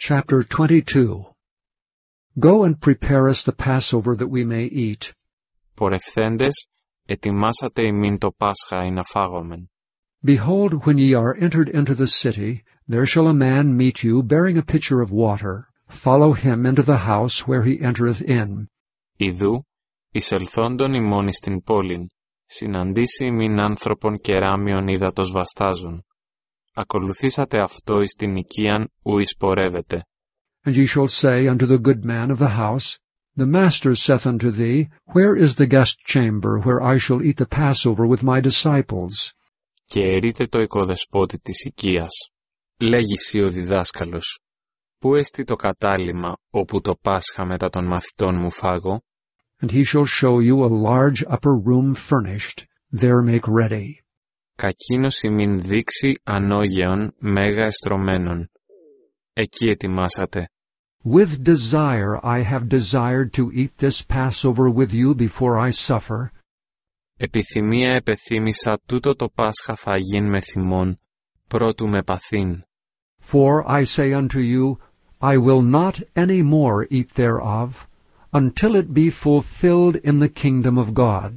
Chapter 22. Go and prepare us the Passover that we may eat. Πορευθέντες, ετοιμάσατε ημίν το Πάσχα ή να φάγομεν. Behold, when ye are entered into the city, there shall a man meet you, bearing a pitcher of water. Follow him into the house where he entereth in. Ιδού, εισελθόντων ημών εις την πόλην, συναντήσει ημίν άνθρωπον κεράμιον ύδατος βαστάζων. Ακολουθήσατε αυτό εις την οικίαν ου εισπορεύετε. And ye shall say unto the good man of the house, The master saith unto thee, Where is the guest chamber, where I shall eat the Passover with my disciples? Και ερείτε το οικοδεσπότη της οικίας. Λέγει σοι ο διδάσκαλος, πού εστι το κατάλημα, όπου το Πάσχα μετά των μαθητών μου φάγω? And he shall show you a large upper room furnished, there make ready. Κακίνος ημίν δείξει ανώγεων μέγα εστρωμένων. Εκεί ετοιμάσατε. With desire I have desired to eat this Passover with you before I suffer. Επιθυμία επεθύμησα τούτο το Πάσχα φαγήν με θυμών, πρώτου με παθήν. For I say unto you, I will not any more eat thereof, until it be fulfilled in the kingdom of God.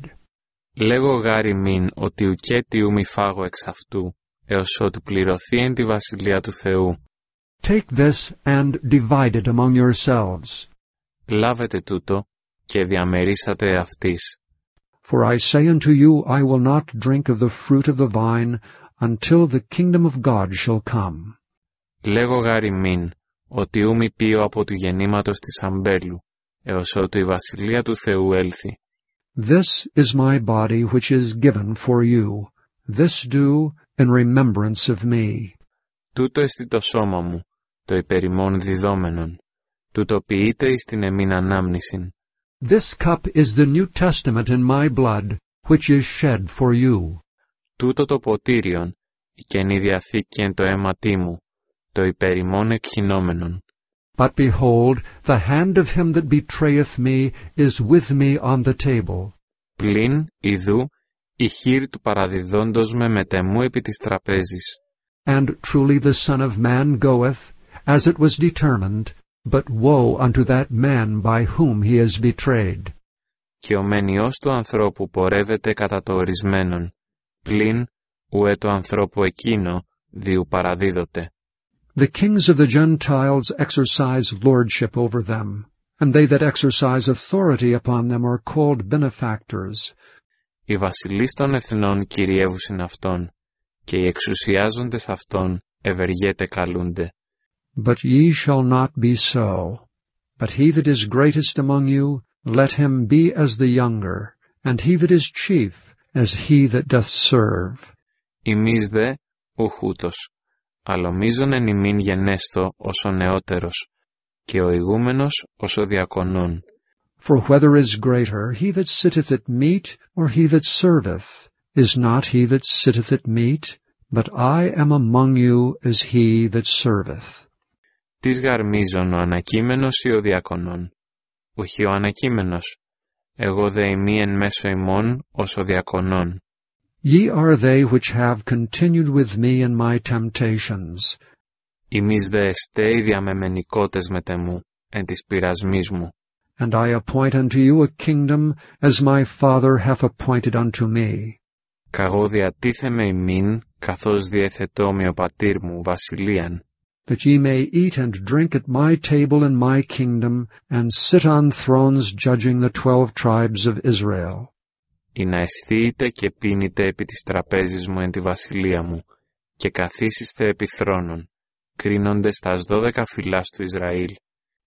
Λέγω γάρι μην ότι ουκέτιου μη φάγω εξ αυτού, έως ότου πληρωθεί εν τη βασιλεία του Θεού. Take this and divide it among yourselves. Λάβετε τούτο και διαμερίσατε αυτής. For I say unto you, I will not drink of the fruit of the vine, until the kingdom of God shall come. Λέγω γάρι μην ότι ου μη πίω από του γεννήματος της αμπέλου, έως ότου η βασιλεία του Θεού έλθει. This is my body which is given for you. This do in remembrance of me. Τούτο εστι το σώμα μου, το υπερημών διδόμενον. Τούτο ποιείτε εις την εμήν ανάμνησιν. This cup is the New Testament in my blood, which is shed for you. Τούτο το ποτήριον, η Καινή Διαθήκη εν το αίματί μου, το υπερημών εκχυνόμενον. But behold, the hand of him that betrayeth me is with me on the table. Πλην, ιδού, η χείρ του παραδιδόντος με μετεμού επί της τραπέζης. And truly the Son of Man goeth, as it was determined, but woe unto that man by whom he is betrayed. Και ο μενιός του ανθρώπου πορεύεται κατά το ορισμένον, πλην, ουέ το ανθρώπου εκείνο, διου παραδίδοτε. The kings of the Gentiles exercise lordship over them, and they that exercise authority upon them are called benefactors. Οι βασιλείς των εθνών κυριεύουσιν αυτόν, και οι εξουσιάζοντες αυτόν ευεργέτε καλούνται. But ye shall not be so. But he that is greatest among you, let him be as the younger, and he that is chief, as he that doth serve. Ημείς δε, ουχούτος, αλλομίζον εν ημίν γενέστο ως ο νεότερος, και ο ηγούμενος ως ο διακονών. For whether is greater, he that sitteth at meat, or he that serveth? Is not he that sitteth at meat? But I am among you as he that serveth. Τις γαρμίζον ο ανακείμενος ή ο διακονών? Ουχή ο ανακείμενος, εγώ δε ημί εν μέσω ημών ως ο διακονών. Ye are they which have continued with me in my temptations. Ημείς δε εστέ οι διαμεμενικότες μετεμού, εν της πειρασμής μου. And I appoint unto you a kingdom, as my Father hath appointed unto me. Καγώ διατίθεμαι ημίν, καθώς διέθετό με ο πατήρ μου βασιλείαν. That ye may eat and drink at my table in my kingdom, and sit on thrones judging the 12 tribes of Israel. Ή να αισθείτε και πίνετε επί της τραπέζης μου εν τη βασιλεία μου, και καθίσιστε επί θρόνων, κρίνοντες τας 12 φυλάς του Ισραήλ.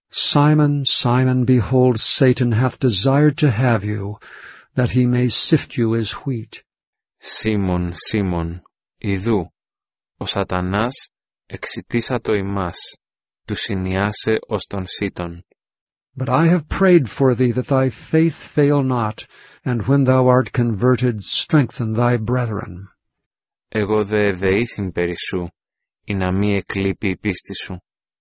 Simon, Simon, behold, Satan hath desired to have you, that he may sift you as wheat. Σίμων, Σίμων, ιδού, ο σατανάς εξητήσατο ημάς, του συνιάσε ως τον σύτων. But I have prayed for thee that thy faith fail not, and when thou art converted, strengthen thy brethren. Εγώ δε δεήθην περί σου, ή να μη εκλείπει η πίστη σου.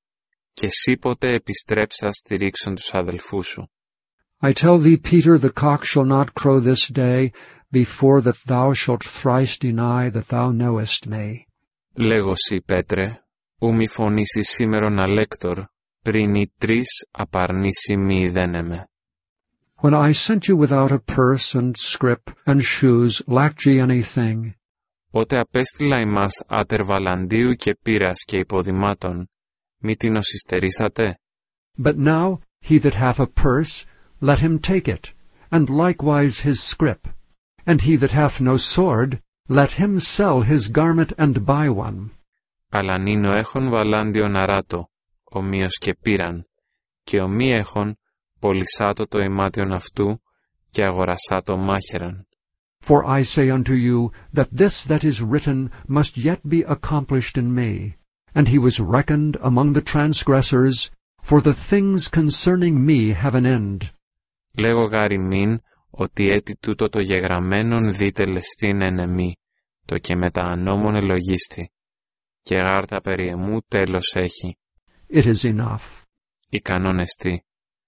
Και εσύ ποτέ επιστρέψα στηρίξον τους αδελφούς σου. I tell thee, Peter, the cock shall not crow this day, before that thou shalt thrice deny that thou knowest me. Λέγω σοι, Πέτρε, ου μη φωνήσει σήμερον αλέκτορ, πριν οι 3 απαρνήσει μη ιδένεμε. When I sent you without a purse and scrip and shoes, lacked ye anything? Ότε απέστειλα ημάς άτερ βαλαντίου και πύρας και υποδημάτων, μη την οσυστερήσατε. But now he that hath a purse, let him take it, and likewise his scrip. And he that hath no sword, let him sell his garment and buy one. Αλλά νυν ο έχων βαλάντιον αράτο, ομοίως και πήραν, και ο μη έχων πολυσάτο το ημάτιον αυτού, και αγορασάτο μάχαιραν. For I say unto you, that this that is written must yet be accomplished in me. And he was reckoned among the transgressors, for the things concerning me have an end. Λέγω γάρ ημίν, ότι έτι τούτο το γεγραμμένον δείτε λεστήν εν εμή, το και μετά ανόμον ελογίστη, και γάρτα περί εμού τέλος έχει. It is enough. Ικανόν εστί.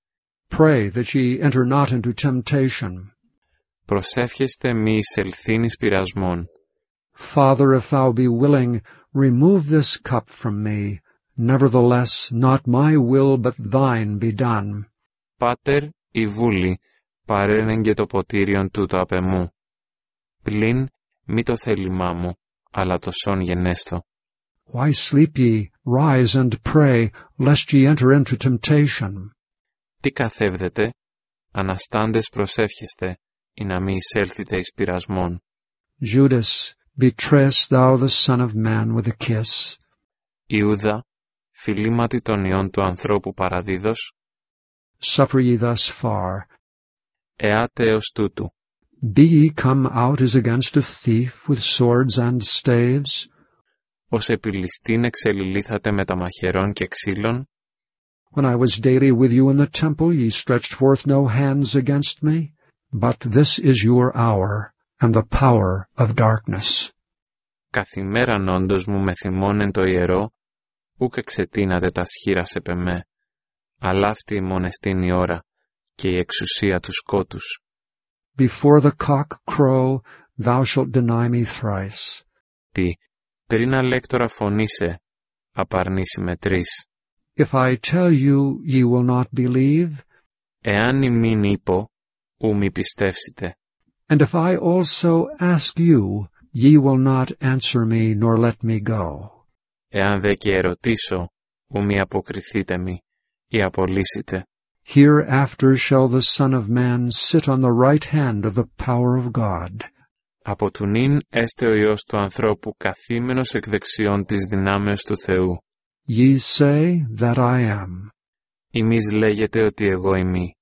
Pray that ye enter not into temptation. Προσεύχεστε μη εισελθήν εις πειρασμόν. Father, if thou be willing, remove this cup from me. Nevertheless, not my will, but thine be done. Πάτερ, η βούλη, παρένεν και το ποτήριον τούτο απ' εμού. Πλην, μη το θέλημά μου, αλλά το σόν γενέστο. Why sleep ye? Rise and pray, lest ye enter into temptation. Τι καθεύδετε, αναστάντες προσεύχεστε, ή να μη εισέλθετε εις πειρασμόν. Judas, betrayest thou the Son of Man with a kiss? Ιούδα, φιλήματι των ιών του ανθρώπου παραδίδος. Suffer ye thus far. Εάτε έως τούτου. Be ye come out as against a thief with swords and staves? Ως επιλιστήν εξελιλήθατε με τα μαχαιρών και ξύλων. When I was daily with you in the temple, ye stretched forth no hands against me. But this is your hour, and the power of darkness. Καθημέραν όντως μου με θυμώνεν το ιερό, ούκ εξετείνατε τα σχήρας επ' εμέ, αλλά αυτή ημών εστίν η ώρα και η εξουσία του σκότους. Before the cock crow, thou shalt deny me thrice. Τι, πριν αλέκτορα φωνήσε, απαρνήσει με 3. If I tell you, ye will not believe? Εάν ημίν είπω, ου μη πιστεύσετε. And if I also ask you, ye will not answer me, nor let me go. Εάν δε και ερωτήσω, ου μη αποκριθείτε μη, ή απολύσετε. Hereafter shall the Son of Man sit on the right hand of the power of God. Από του νυν έστε ο Υιός του ανθρώπου καθήμενος εκ δεξιών της δυνάμεως του Θεού. Ye say that I am. Ημείς λέγεται ότι εγώ ημί.